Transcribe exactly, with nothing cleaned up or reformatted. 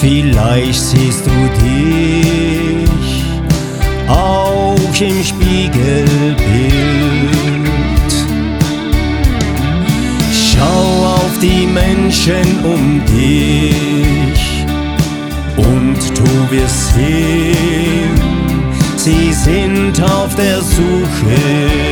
Vielleicht siehst du dich auch im Spiegelbild. Schau auf die Menschen um dich und du wirst sehen, sie sind auf der Suche